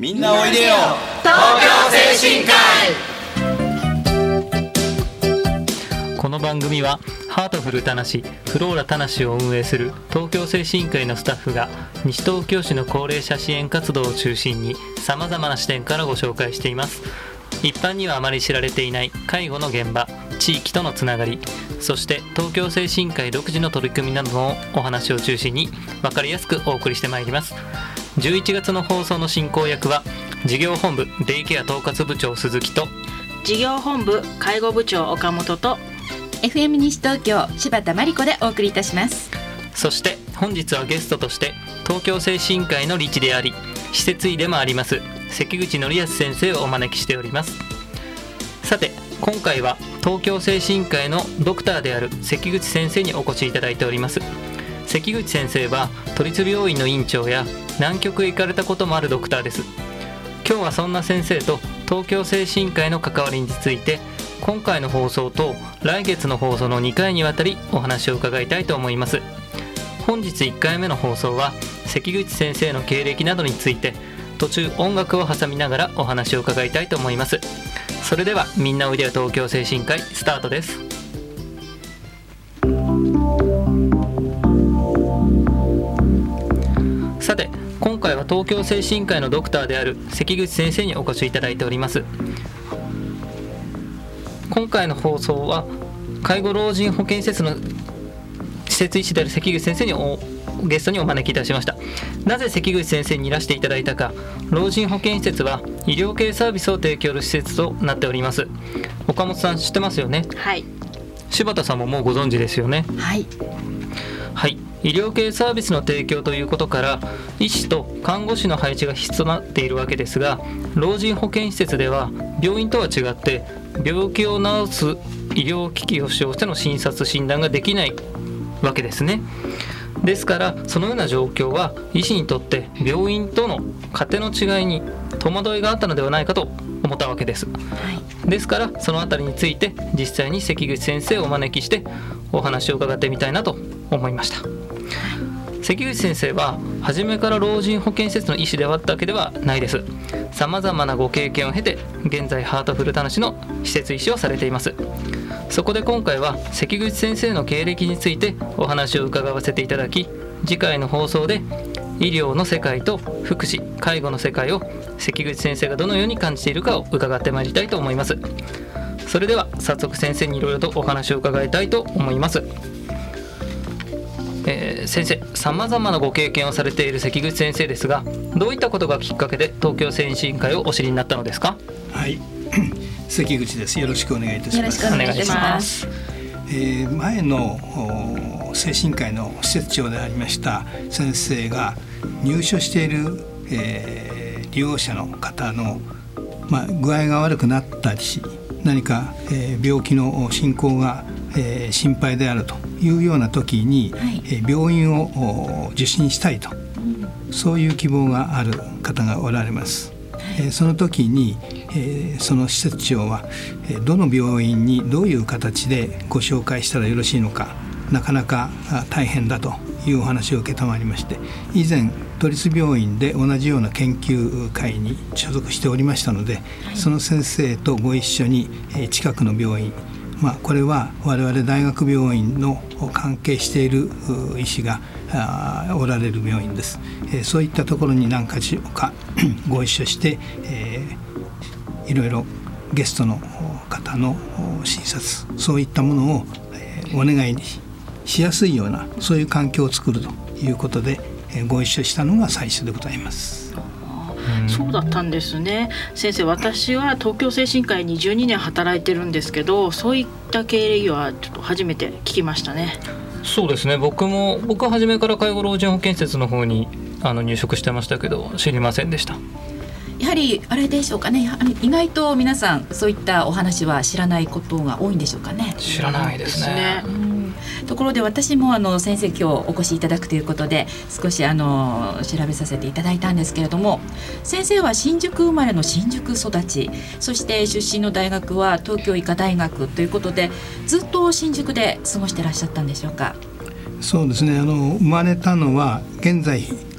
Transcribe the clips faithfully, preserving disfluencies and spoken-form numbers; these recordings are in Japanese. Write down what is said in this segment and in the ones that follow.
みんなおいでよ東京精神科医。 この番組はハートフルたなしフローラたなしを運営する東京精神科医のスタッフが西東京市の高齢者支援活動を中心にさまざまな視点からご紹介しています。一般にはあまり知られていない介護の現場、地域とのつながり、そして東京精神科医独自の取り組みなどのお話を中心に分かりやすくお送りしてまいります。じゅういちがつの放送の進行役は事業本部デイケア統括部長鈴木と事業本部介護部長岡本とエフエム 西東京柴田真理子でお送りいたします。 そして本日はゲストとして東京精神科医の理事であり施設医でもあります関口則康先生をお招きしております。さて今回は東京精神科医のドクターである関口先生にお越しいただいております。関口先生は都立病院の院長や南極へ行かれたこともあるドクターです。今日はそんな先生と東京精神科医の関わりについて今回の放送と来月の放送のにかいにわたりお話を伺いたいと思います。本日いっかいめの放送は関口先生の経歴などについて途中音楽を挟みながらお話を伺いたいと思います。それではみんなおいでよ東京精神科医スタートです。さて今回は東京精神科医のドクターである関口先生にお越しいただいております。今回の放送は介護老人保健施設の施設医師である関口先生におゲストにお招きいたしました。なぜ関口先生にいらしていただいたか。老人保健施設は医療系サービスを提供する施設となっております。岡本さん知ってますよね。 はい。 柴田さんももうご存知ですよね。 はいはい、医療系サービスの提供ということから医師と看護師の配置が必須となっているわけですが、老人保健施設では病院とは違って病気を治す医療機器を使用しての診察診断ができないわけですね。ですからそのような状況は医師にとって病院との勝手の違いに戸惑いがあったのではないかと思ったわけです、はい、ですからそのあたりについて実際に関口先生をお招きしてお話を伺ってみたいなと思いました。関口先生は初めから老人保健施設の医師であったわけではないです。さまざまなご経験を経て現在ハートフルたなしの施設医師をされています。そこで今回は関口先生の経歴についてお話を伺わせていただき、次回の放送で医療の世界と福祉介護の世界を関口先生がどのように感じているかを伺ってまいりたいと思います。それでは早速先生にいろいろとお話を伺いたいと思います。えー、先生、さまざまなご経験をされている関口先生ですが、どういったことがきっかけで東京精神科医をお知りになったのですか。 はい関口です。よろしくお願いいたします。 よろしくお願いします。 えー、前の精神科医の施設長でありました先生が入所している、えー、利用者の方の、まあ、具合が悪くなったりし何か、えー、病気の進行が、えー、心配であるというような時に、はいえー、病院を受診したいと、うん、そういう希望がある方がおられます。えー、その時に、えー、その施設長は、えー、どの病院にどういう形でご紹介したらよろしいのかなかなか大変だというお話を受けたまわりまして、以前都立病院で同じような研究会に所属しておりましたので、はい、その先生とご一緒に、えー、近くの病院、まあ、これは我々大学病院の関係している医師がおられる病院です。えー、そういったところに何か所かご一緒して、えー、いろいろゲストの方の診察そういったものを、えー、お願いしやすいようなそういう環境を作るということで、えー、ご一緒したのが最初でございます。 そうだったんですね。先生、私は東京精神科医にじゅうにねん働いてるんですけど、そういった経歴はちょっと初めて聞きましたね。 そうですね。僕も僕は初めから介護老人保健施設の方にあの入職してましたけど知りませんでした。 やはりあれでしょうかね。意外と皆さんそういったお話は知らないことが多いんでしょうかね。 知らないですね。 うん、ところで私もあの先生今日お越しいただくということで少しあの調べさせていただいたんですけれども、先生は新宿生まれの新宿育ち、そして出身の大学は東京医科大学ということでずっと新宿で過ごしてらっしゃったんでしょうか。 そうですね。あの生まれたのは現在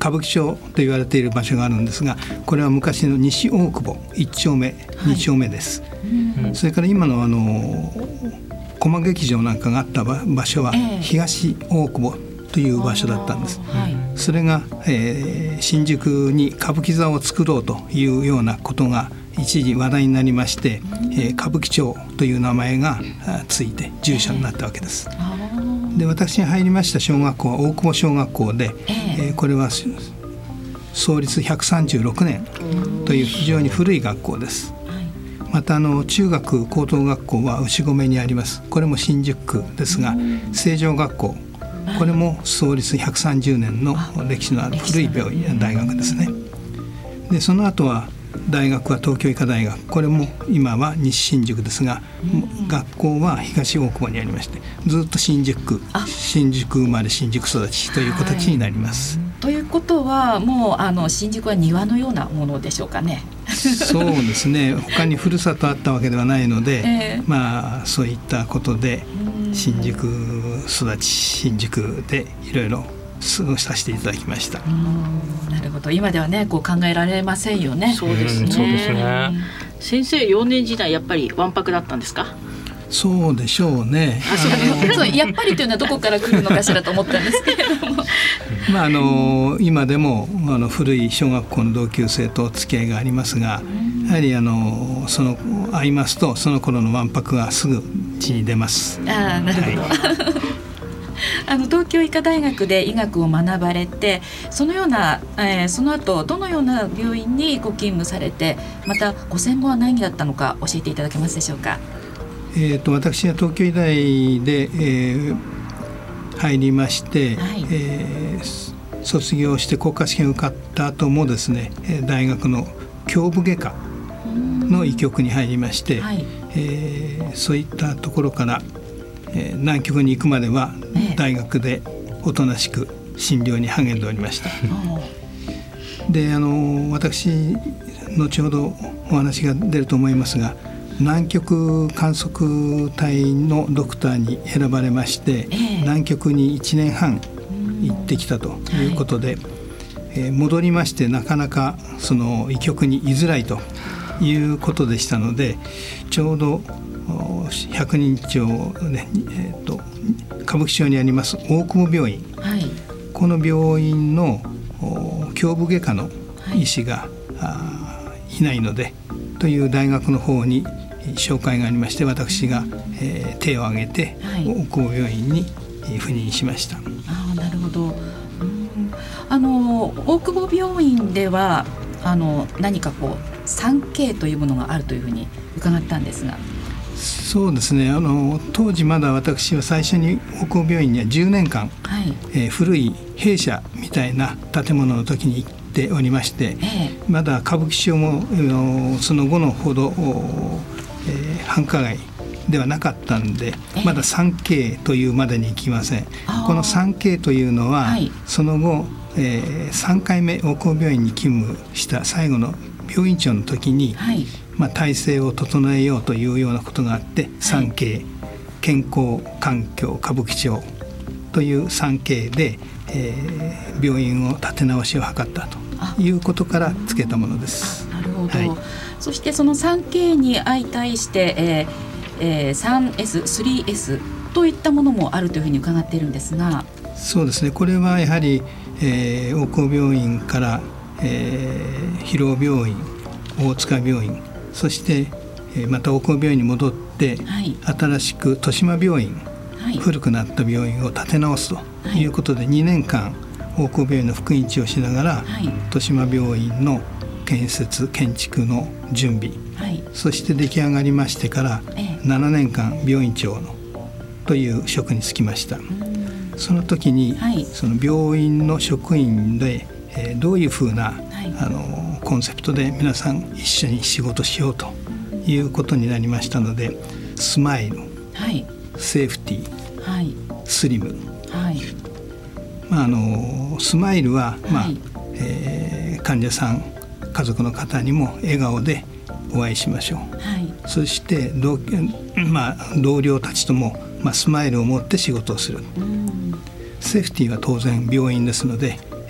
歌舞伎町と言われている場所があるんですが、これは昔の西大久保いっ丁目、に丁目です、はい、それから今のあの駒劇場なんかがあった場所は東大久保という場所だったんです、はい、それが、えー、新宿に歌舞伎座を作ろうというようなことが一時話題になりまして、えー、歌舞伎町という名前がついて住所になったわけです、えー、で私が入りました小学校は大久保小学校で、えーえー、これは創立ひゃくさんじゅうろくねんという非常に古い学校です。またあの中学高等学校は牛込にあります。これも新宿区ですが、成城学校、これも創立ひゃくさんじゅうねんの歴史のある古い病院大学ですね。でその後は大学は東京医科大学、これも今は西新宿ですが、学校は東大久保にありまして、ずっと新宿区、新宿生まれ新宿育ちという形になります、はい、 ということはもうあの新宿は庭のようなものでしょうかね。 そうですね、他にふるさとあったわけではないので、えー、まあそういったことで新宿育ち、新宿でいろいろ過ごさせていただきました。 うん、なるほど。今ではねこう考えられませんよね。 そうですね。そうですね。先生幼年時代やっぱりわんぱくだったんですか？ そうでしょうね。 あそうそうやっぱりというのはどこから来るのかしらと思ったんですけれどもまああの今でもあの古い小学校の同級生と付き合いがありますが、やはりあのその会いますとその頃のわんぱくがすぐ血に出ます。 ああなるほど、はいあの東京医科大学で医学を学ばれて、そのような、えー、その後どのような病院にご勤務されて、またご専門は何だったのか教えていただけますでしょうか。 えー、と私は東京医大で、えー、入りまして、はいえー、卒業して国家試験を受かった後もですね、大学の胸部外科の医局に入りまして、はいえー、そういったところからえー、南極に行くまでは大学でおとなしく診療に励んでおりました。であの私後ほどお話が出ると思いますが、南極観測隊のドクターに選ばれまして、えー、南極にいちねんはん行ってきたということで、はいえー、戻りましてなかなかその医局に居づらいということでしたので、ちょうどひゃくにん町、ねえー、と歌舞伎町にあります大久保病院、はい、この病院の胸部外科の医師が、はい、いないのでという大学の方に紹介がありまして、私が、えー、手を挙げて、はい、大久保病院に赴任しました。 あなるほど。うんあの大久保病院ではあの何かこう スリーケー というものがあるというふうに伺ったんですが。 そうですね、あの当時まだ私は最初に大久保病院にはじゅうねんかん、はいえー、古い兵舎みたいな建物の時に行っておりまして、えー、まだ歌舞伎町も、えー、その後のほど、えー、繁華街ではなかったんで、えー、まだ スリーケー というまでに行きません。この スリーケー というのは、はい、その後、えー、さんかいめ大久保病院に勤務した最後の病院長の時に、はいまあ、体制を整えようというようなことがあって、はい、スリーケー 健康環境歌舞伎町という スリーケー で、えー、病院を立て直しを図ったということからつけたものです。 なるほど、はい、そしてその スリーケー に相対して、えーえー、スリーエス、スリーエス といったものもあるというふうに伺っているんですが。 そうですね、これはやはり、えー、大久保病院から、えー、広尾病院、大塚病院、そしてまた大久保病院に戻って、はい、新しく豊島病院、はい、古くなった病院を建て直すということで、はい、にねんかん大久保病院の副院長をしながら、はい、豊島病院の建設建築の準備、はい、そして出来上がりましてから、ええ、ななねんかん病院長のという職に就きました。その時に、はい、その病院の職員で、えー、どういうふうな、はい、あのコンセプトで皆さん一緒に仕事しようということになりましたので、スマイル、はい、セーフティー、はい、スリム、はいまあ、あのスマイルは、まあはいえー、患者さん家族の方にも笑顔でお会いしましょう、はい、そして同、まあ、同僚たちとも、まあ、スマイルを持って仕事をする。うんセーフティーは当然病院ですので、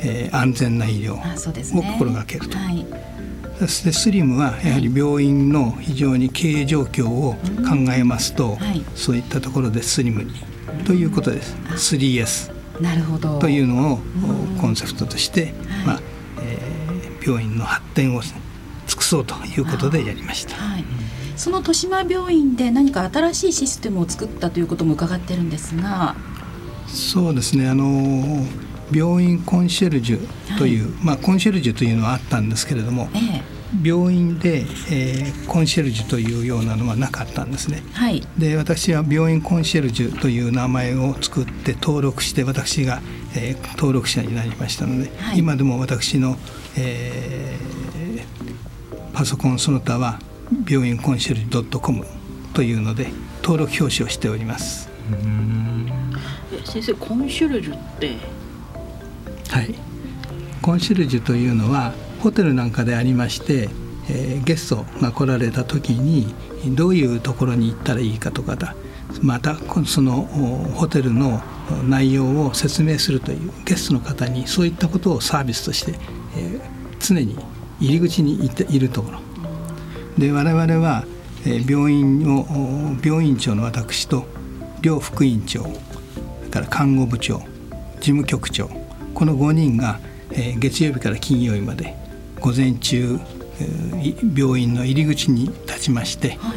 えー、安全な医療を心がけると。はい、そしてスリムはやはり病院の非常に経営状況を考えますと、はい、そういったところでスリムにということです。 スリーエスなるほどというのをコンセプトとして、まあえー、病院の発展を尽くそうということでやりました。はい、 その豊島病院で何か新しいシステムを作ったということも伺ってるんですが。 そうですね、あの病院コンシェルジュという、はい、まあ、コンシェルジュというのはあったんですけれども、ええ、病院で、えー、コンシェルジュというようなのはなかったんですね。はい、で私は病院コンシェルジュという名前を作って登録して私が、えー、登録者になりましたので、はい、今でも私の、えー、パソコンその他は病院コンシェルジュ .com というので登録表示をしております。うーん、 え先生、コンシェルジュって。 はい、コンシェルジュというのはホテルなんかでありまして、えー、ゲストが来られた時にどういうところに行ったらいいかとかだ、またそのホテルの内容を説明するというゲストの方にそういったことをサービスとして、えー、常に入り口にいているところで、我々は、えー、病院を病院長の私と両副院長、それから看護部長、事務局長、このごにんが、えー、月曜日から金曜日まで午前中、えー、病院の入り口に立ちまして、はい、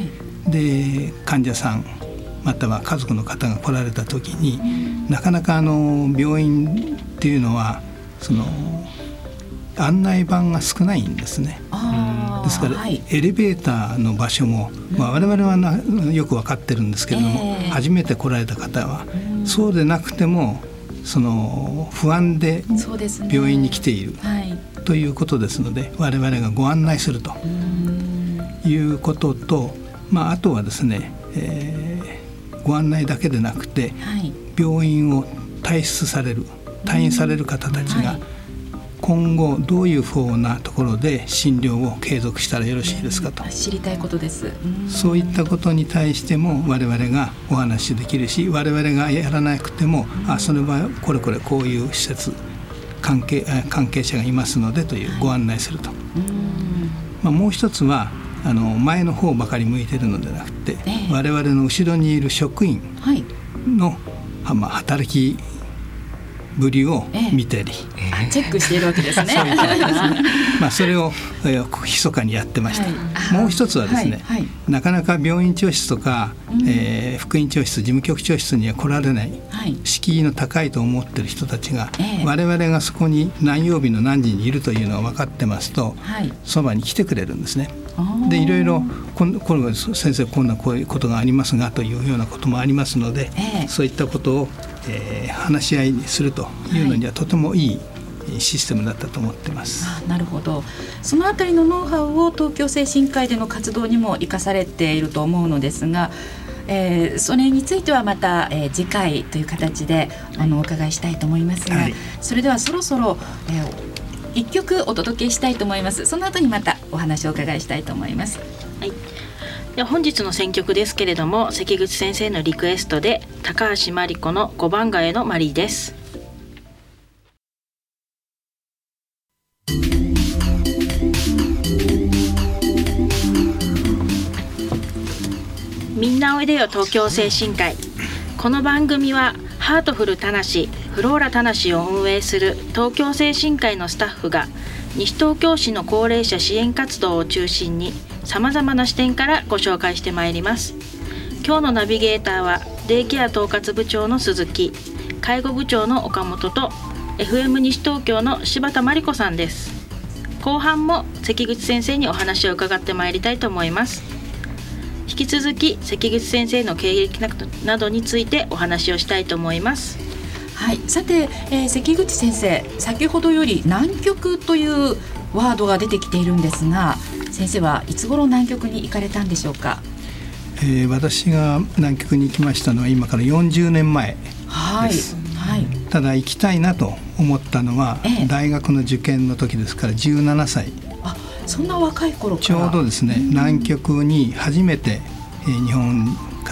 で患者さんまたは家族の方が来られた時に、うん、なかなかあの病院っていうのはその案内板が少ないんですね。ですから、はい、エレベーターの場所も、まあ、我々はなよく分かってるんですけれども、えー、初めて来られた方は、うん、そうでなくてもその不安で病院に来ている、ね、はい、ということですので我々がご案内するということと、まあ、あとはですね、えー、ご案内だけでなくて、はい、病院を退出される退院される方たちが、はい、今後どういうふうなところで診療を継続したらよろしいですかと、 知りたいことです。 そういったことに対しても我々がお話しできるし、我々がやらなくても、あその場合これこれこういう施設関係、関係者がいますのでというご案内すると、はい、まあ、もう一つはあの前の方ばかり向いているのではなくて、えー、我々の後ろにいる職員の、はい、まあ、働きぶりを見たり、 ええ、チェックしているわけですね。 まあそれを、えー、密かにやってました。はい、もう一つはですね、はいはい、なかなか病院長室とか、うん、えー、副院長室、事務局長室には来られない、はい、敷居の高いと思っている人たちが、ええ、我々がそこに何曜日の何時にいるというのが分かってますと、はい、そばに来てくれるんですね。でいろいろこんこれ先生こんなこういうことがありますがというようなこともありますので、ええ、そういったことをえー、話し合いにするというのにはとてもいいシステムだったと思っています。 はい、あ、なるほど。そのあたりのノウハウを東京精神科医での活動にも生かされていると思うのですが、えー、それについてはまた、えー、次回という形であのお伺いしたいと思いますが、はい、それではそろそろ、えー、いっきょくお届けしたいと思います。その後にまたお話をお伺いしたいと思います。 はい、では本日の選曲ですけれども、関口先生のリクエストで高橋真理子の五番街のマリーです。みんなおいでよ東京精神科医。この番組はハートフルたなし、フローラたなしを運営する東京精神科医のスタッフが西東京市の高齢者支援活動を中心にさまざまな視点からご紹介してまいります。今日のナビゲーターはデイケア統括部長の鈴木、介護部長の岡本と エフエム 西東京の柴田真理子さんです。後半も関口先生にお話を伺ってまいりたいと思います。引き続き関口先生の経歴などについてお話をしたいと思います。 はい、さて、えー、関口先生、先ほどより南極というワードが出てきているんですが、先生はいつ頃南極に行かれたんでしょうか。 えー、私が南極に行きましたのは今からよんじゅうねんまえです。はいはい、ただ行きたいなと思ったのは、ええ、大学の受験の時ですからじゅうななさい。 あ、そんな若い頃からちょうどですね、南極に初めて、えー、日本から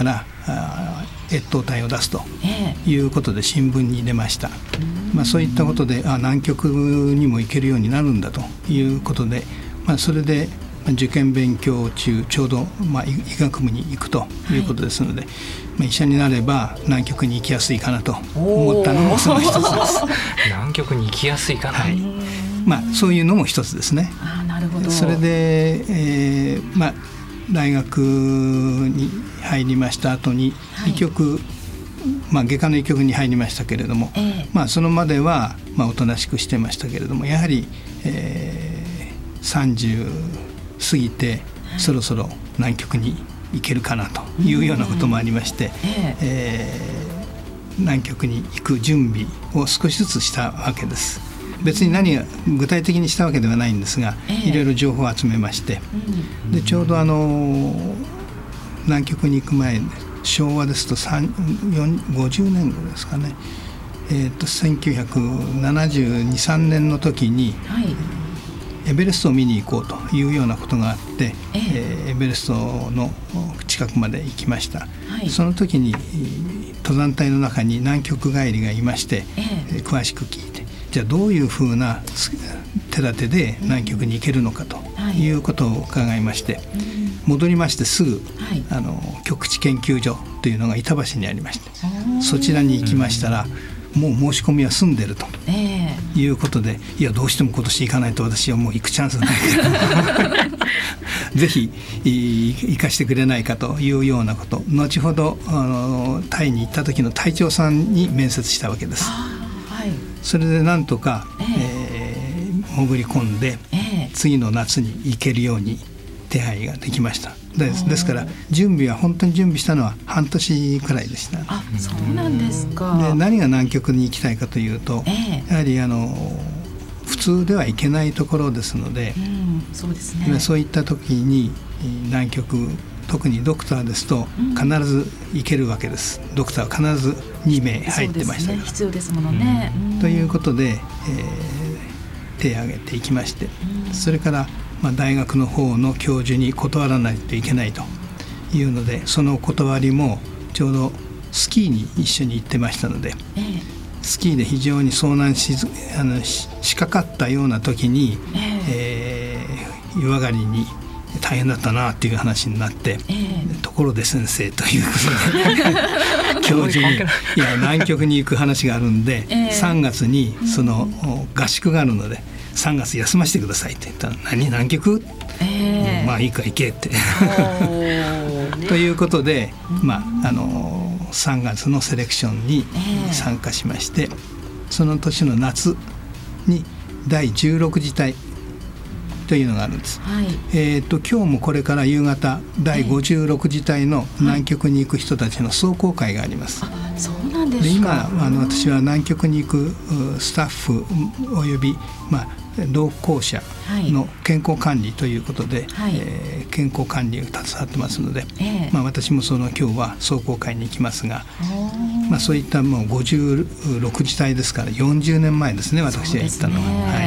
越冬隊を出すということで新聞に出ました。まあ、そういったことであ南極にも行けるようになるんだということで、まあ、それで受験勉強中ちょうど、まあ、医学部に行くということですので、はい、まあ、医者になれば南極に行きやすいかなと思ったのもその一つです南極に行きやすいかな、 はい、まあ、そういうのも一つですね。 あ、なるほど。 それで、えーまあ、大学に入りました後に医局、はい、まあ、外科の医局に入りましたけれども、えーまあ、そのまでは、まあ、おとなしくしてましたけれども、やはり、えー、さんじゅう過ぎて、はい、そろそろ南極に行けるかなというようなこともありまして、えーえー、南極に行く準備を少しずつしたわけです。別に何が具体的にしたわけではないんですが、えー、いろいろ情報を集めまして、うん、でちょうどあの南極に行く前、昭和ですとごじゅうねんごですかね、えー、とせんきゅうひゃくななじゅうに、さんねんの時に、はい、エベレストを見に行こうというようなことがあって、えーえー、エベレストの近くまで行きました、はい、その時に登山隊の中に南極帰りがいまして、えー、詳しく聞いて、じゃあどういうふうな手立てで南極に行けるのかということを伺いまして、はい、戻りましてすぐ、はい、あの極地研究所というのが板橋にありまして、そちらに行きましたら、もう申し込みは済んでるということで、いやどうしても今年行かないと私はもう行くチャンスがないからぜひ行かしてくれないかというようなこと、後ほどあのタイに行った時の隊長さんに面接したわけです。はい、それでなんとか、えーえー、潜り込んで、えー、次の夏に行けるように手配ができました。です、ですから準備は本当に準備したのは半年くらいでした。 あ、そうなんですか。 で何が南極に行きたいかというと、えー、やはりあの普通では行けないところですので、うん、そうですね、そういった時に南極、特にドクターですと必ず行けるわけです、うん、ドクターは必ずにめい入ってましたから、 そうですね、必要ですものね、 うん、ということで、えー、手を挙げていきまして、うん、それからまあ、大学の方の教授に断らないといけないというので、その断りもちょうどスキーに一緒に行ってましたので、ええ、スキーで非常に遭難 し, あの し, しかかったような時に、えええー、湯上がりに大変だったなという話になって、ええ、ところで先生ということで教授にいや南極に行く話があるんで、ええ、さんがつにその合宿があるのでさんがつ休ませてくださいって言ったら、何南極、えー、まあいいか行けってということで、まあ、あのさんがつのセレクションに参加しまして、えー、その年の夏にだいじゅうろくじ隊というのがあるんです、はい、えー、と今日もこれから夕方だいごじゅうろくじ隊の南極に行く人たちの壮行会があります、 はい、あ、そうなんですか。 で今あの私は南極に行くスタッフおよび、まあ同行者の健康管理ということで、はい、えー、健康管理を携わってますので、えーまあ、私もその今日は壮行会に行きますが、まあ、そういったもうごじゅうろくじ隊ですからよんじゅうねんまえですね、私が行ったのは、はい、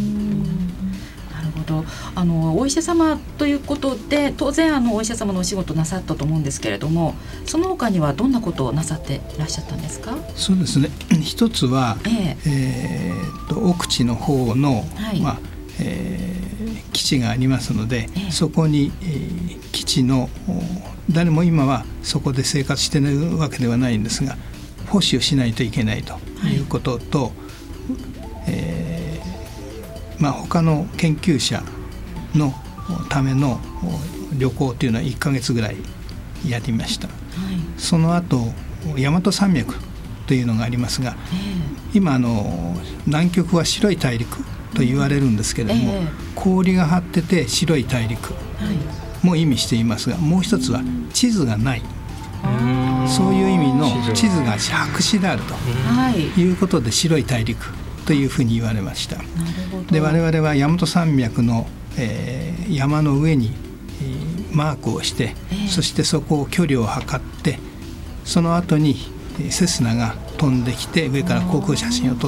あのお医者様ということで当然あのお医者様のお仕事なさったと思うんですけれども、その他にはどんなことをなさっていらっしゃったんですか？ そうですね、一つは、えーえー、と奥地の方の、はい、まあえー、基地がありますので、えー、そこに、えー、基地の誰も今はそこで生活しているわけではないんですが、保守しないといけないということと、はい、えーまあ、他の研究者のための旅行というのはいっかげつぐらいやりました、はい、その後大和山脈というのがありますが、えー、今あの南極は白い大陸と言われるんですけれども、えー、氷が張ってて白い大陸も意味していますが、もう一つは地図がない、そういう意味の地図が白紙であるということで白い大陸というふうに言われました。で我々は大和山脈の、えー、山の上に、えー、マークをして、えー、そしてそこを距離を測って、その後にセスナが飛んできて上から航空写真を撮って、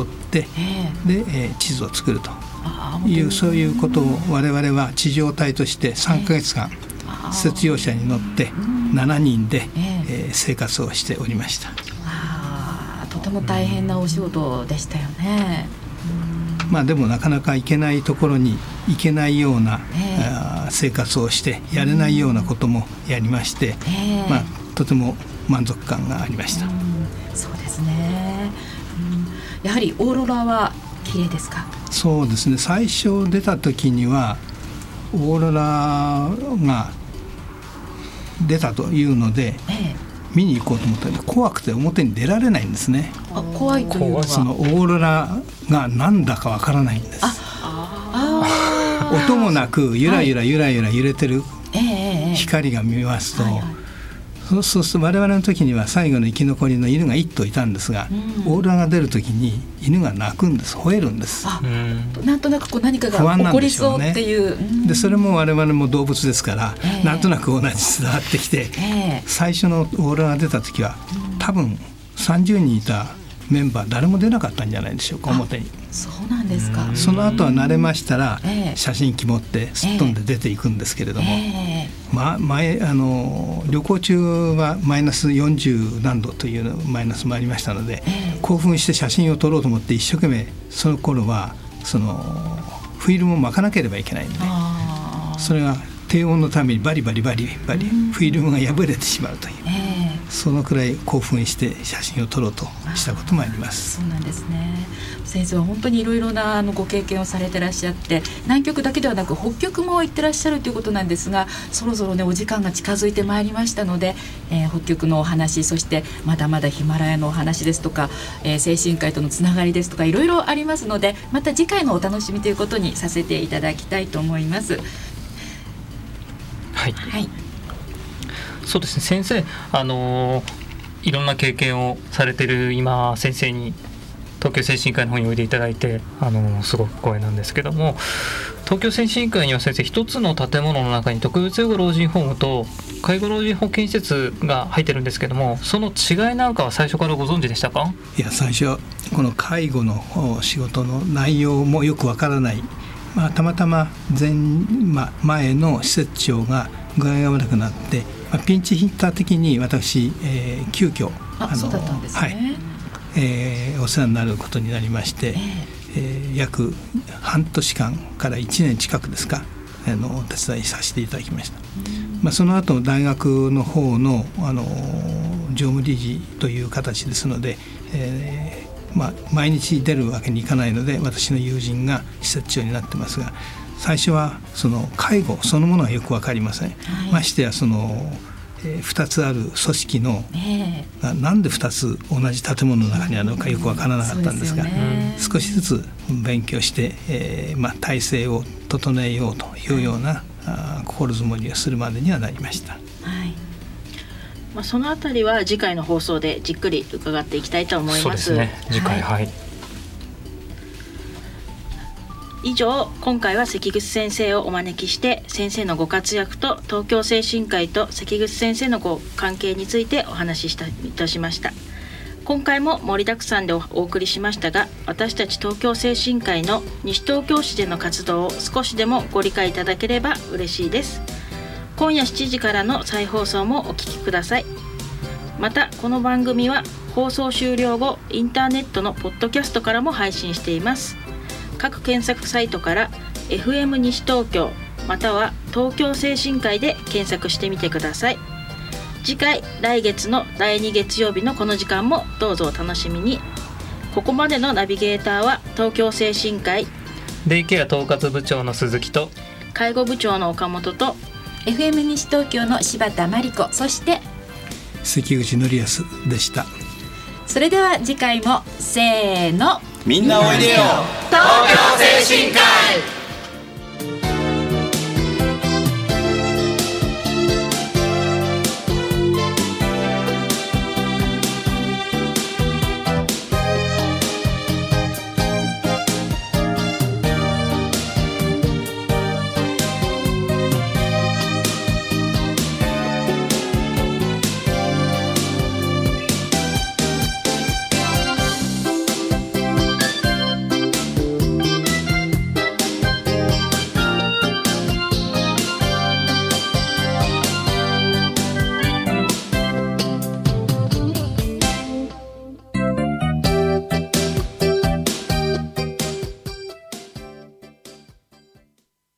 えー、で、えー、地図を作るという、そういうことを我々は地上隊としてさんかげつかん、えー、雪上車に乗ってしちにんで、ええー、生活をしておりました。 あとても大変なお仕事でしたよね。 うん、まあ、でもなかなか行けないところに行けないような、えー、生活をしてやれないようなこともやりまして、えーまあ、とても満足感がありました。 うん、そうですね、うん、やはりオーロラは綺麗ですか？ そうですね、最初出た時にはオーロラが出たというので、ええ、見に行こうと思ったら怖くて表に出られないんですね。 あ、怖いというのはそのオーロラが何だかわからないんです。ああ音もなくゆらゆらゆらゆら揺れてる光が見ますと、はいはいはい、そうそうすると我々の時には最後の生き残りの犬が一頭いたんですが、うん、オーロラが出る時に犬が鳴くんです、吠えるんです。 あ、なんとなくこう何かが起こりそうっていう、 でそれも我々も動物ですから、えー、なんとなく同じ伝わってきて、えー、最初のオーロラが出た時は多分さんじゅうにんいたメンバー誰も出なかったんじゃないでしょうか、表に。 そうなんですか。 その後は慣れましたら、えー、写真機持ってすっ飛んで出ていくんですけれども、えーま、前あの旅行中はマイナスよんじゅうなんどというマイナスもありましたので、えー、興奮して写真を撮ろうと思って一生懸命その頃はそのフィルムを巻かなければいけないので、それが低温のためにバリバリバリバリフィルムが破れてしまうという、えー、そのくらい興奮して写真を撮ろうとしたこともあります。 そうなんですね。先生は本当にいろいろなあのご経験をされてらっしゃって、南極だけではなく北極も行ってらっしゃるということなんですが、そろそろねお時間が近づいてまいりましたので、えー、北極のお話、そしてまだまだヒマラヤのお話ですとか、えー、精神科医とのつながりですとかいろいろありますので、また次回のお楽しみということにさせていただきたいと思います。 はい、はい、そうですね、先生、あのー、いろんな経験をされている今先生に東京精神科医の方においでいただいて、あのー、すごく光栄なんですけども、東京精神科医には先生一つの建物の中に特別養護老人ホームと介護老人保健施設が入ってるんですけども、その違いなんかは最初からご存知でしたか？ いや、最初この介護の仕事の内容もよくわからない、まあ、たまたま前、まあ、前の施設長が具合が悪くなって、まあ、ピンチヒッター的に私、えー、急遽ああそうだったんですね、はいえー、お世話になることになりまして、えーえー、約半年間からいちねん近くですか、あのお手伝いさせていただきました。まあ、その後大学の方の、あの常務理事という形ですので、えーまあ、毎日出るわけにいかないので私の友人が施設長になってますが、最初はその介護そのものはよく分かりません、はい、ましてやその、えー、ふたつある組織の、えー、なんでふたつ同じ建物の中にあるのかよく分からなかったんですが、うん、少しずつ勉強して、えーまあ、体制を整えようというような、はい、心づもりをするまでにはなりました。はい、 まあ、そのあたりは次回の放送でじっくり伺っていきたいと思います。 そうですね、次回、はい、はい、 以上、今回は関口先生をお招きして先生のご活躍と東京精神科医と関口先生のご関係についてお話ししたいたしました。今回も盛りだくさんでお送りしましたが、私たち東京精神科医の西東京市での活動を少しでもご理解いただければ嬉しいです。今夜しちじからの再放送もお聞きください。またこの番組は放送終了後インターネットのポッドキャストからも配信しています。各検索サイトから エフエム 西東京または東京精神科医で検索してみてください。次回来月のだいに月曜日のこの時間もどうぞお楽しみに。ここまでのナビゲーターは東京精神科医デイケア統括部長の鈴木と介護部長の岡本とエフエム 西東京の柴田真理子、そして関口則康でした。 それでは次回もせーの、 みんなおいでよ東京精神科医。